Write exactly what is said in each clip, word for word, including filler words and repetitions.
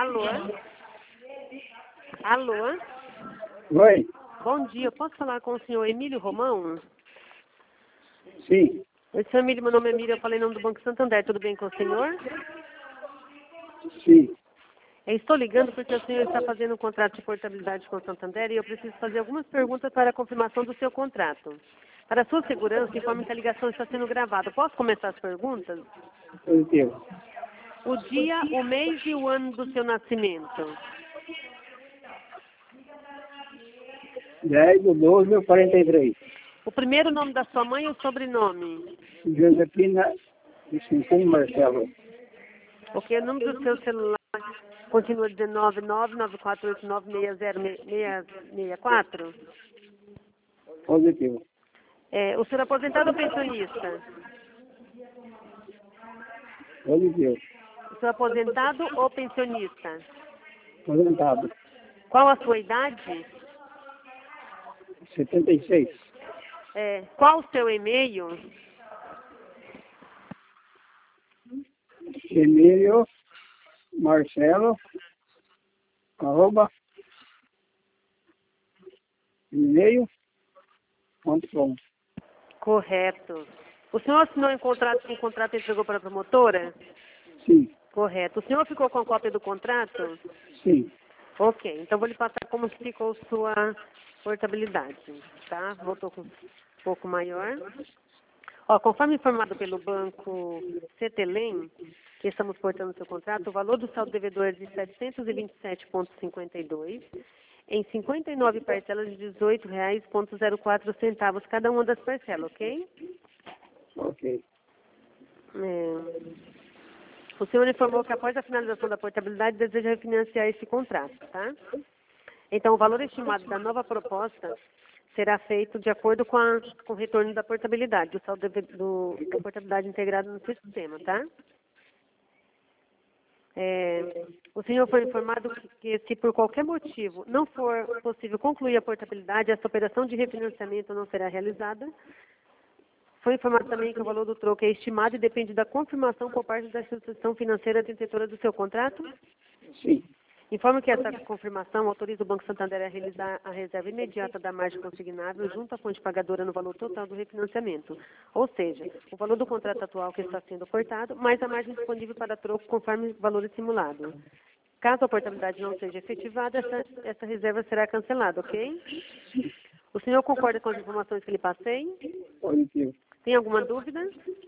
Alô? Alô? Oi? Bom dia, eu posso falar com o senhor Emílio Romão? Sim. Oi, senhor Emílio, meu nome é Emílio, eu falei em nome do Banco Santander, tudo bem com o senhor? Sim. Eu estou ligando porque o senhor está fazendo um contrato de portabilidade com o Santander e eu preciso fazer algumas perguntas para a confirmação do seu contrato. Para a sua segurança, informe que a ligação está sendo gravada. Posso começar as perguntas? Positivo. O dia, o mês e o ano do seu nascimento. dez do doze de quarenta e três. O primeiro nome da sua mãe e o sobrenome. Josefina de Chincum Marcelo. Ok, o número do seu celular continua dizendo nove nove nove quatro oito nove seis zero seis seis quatro. Positivo. É, o senhor é aposentado ou pensionista? Positivo. O senhor é aposentado ou pensionista? Aposentado. Qual a sua idade? setenta e seis. É, qual o seu e-mail? Emílio Marcelo arroba e-mail ponto com. Correto. O senhor assinou um contrato, um contrato e entregou para a promotora? Sim. Correto. O senhor ficou com a cópia do contrato? Sim. Ok, então vou lhe passar como ficou sua portabilidade, tá? Voltou com um pouco maior. Ó, conforme informado pelo banco Cetelem, que estamos portando seu contrato, o valor do saldo devedor é de setecentos e vinte e sete vírgula cinquenta e dois em cinquenta e nove parcelas de dezoito reais e zero quatro centavos cada uma das parcelas, ok? Ok. É... O senhor informou que após a finalização da portabilidade deseja refinanciar esse contrato, tá? Então, o valor estimado da nova proposta será feito de acordo com, a, com o retorno da portabilidade, do saldo de, do, da portabilidade integrada no sistema, tá? É, o senhor foi informado que, que se por qualquer motivo não for possível concluir a portabilidade, essa operação de refinanciamento não será realizada. Foi informado também que o valor do troco é estimado e depende da confirmação por parte da instituição financeira detentora do seu contrato. Sim. Informo que essa confirmação autoriza o Banco Santander a realizar a reserva imediata da margem consignável junto à fonte pagadora no valor total do refinanciamento. Ou seja, o valor do contrato atual que está sendo cortado, mais a margem disponível para troco conforme o valor simulado. Caso a portabilidade não seja efetivada, essa, essa reserva será cancelada, ok? O senhor concorda com as informações que lhe passei? Positivo. Tem alguma dúvida?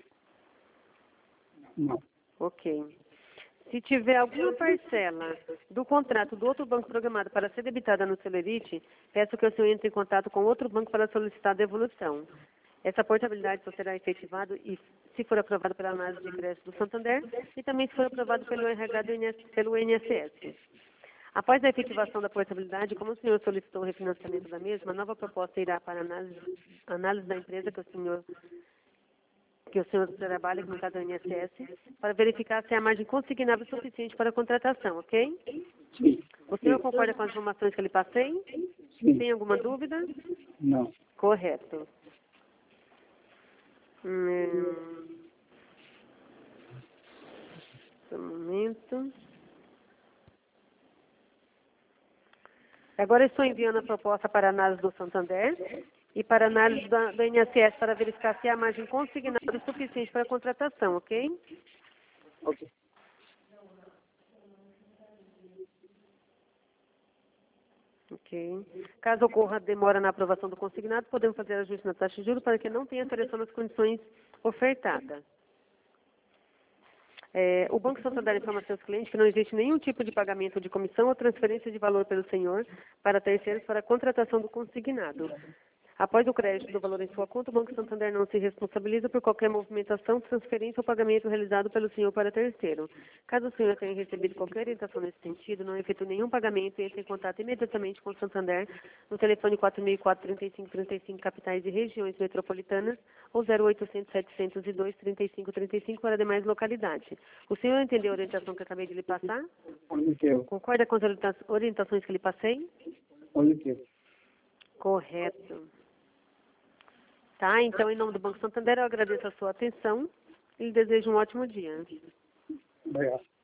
Não. Ok. Se tiver alguma parcela do contrato do outro banco programado para ser debitada no Celerite, peço que o senhor entre em contato com outro banco para solicitar a devolução. Essa portabilidade só será efetivada e se for aprovada pela análise de crédito do Santander e também se for aprovado pelo R H do I N S, pelo I N S S. Após a efetivação da portabilidade, como o senhor solicitou o refinanciamento da mesma, a nova proposta irá para a análise, análise da empresa que o senhor que o senhor trabalha, no caso do I N S S, para verificar se há margem consignável suficiente para a contratação, ok? Sim. O senhor concorda com as informações que eu lhe passei? Sim. Tem alguma dúvida? Não. Correto. Hum, um momento. Agora estou enviando a proposta para análise do Santander e para análise da, do I N S S para verificar se há margem consignável suficiente para a contratação, ok? Ok. Ok. Caso ocorra demora na aprovação do consignado, podemos fazer ajuste na taxa de juros para que não tenha alteração nas condições ofertadas. É, o Banco Santander informa a seus clientes que não existe nenhum tipo de pagamento de comissão ou transferência de valor pelo senhor para terceiros para a contratação do consignado. Após o crédito do valor em sua conta, o Banco Santander não se responsabiliza por qualquer movimentação, transferência ou pagamento realizado pelo senhor para terceiro. Caso o senhor tenha recebido qualquer orientação nesse sentido, não efetue nenhum pagamento e entre em contato imediatamente com o Santander no telefone quatro mil e quatro, trinta e cinco trinta e cinco, capitais e regiões metropolitanas, ou zero oitocentos, setecentos e dois, trinta e cinco trinta e cinco para demais localidades. O senhor entendeu a orientação que eu acabei de lhe passar? Positivo. Concorda com as orienta- orientações que lhe passei? Positivo. Correto. Tá? Então, em nome do Banco Santander, eu agradeço a sua atenção e lhe desejo um ótimo dia. Obrigado.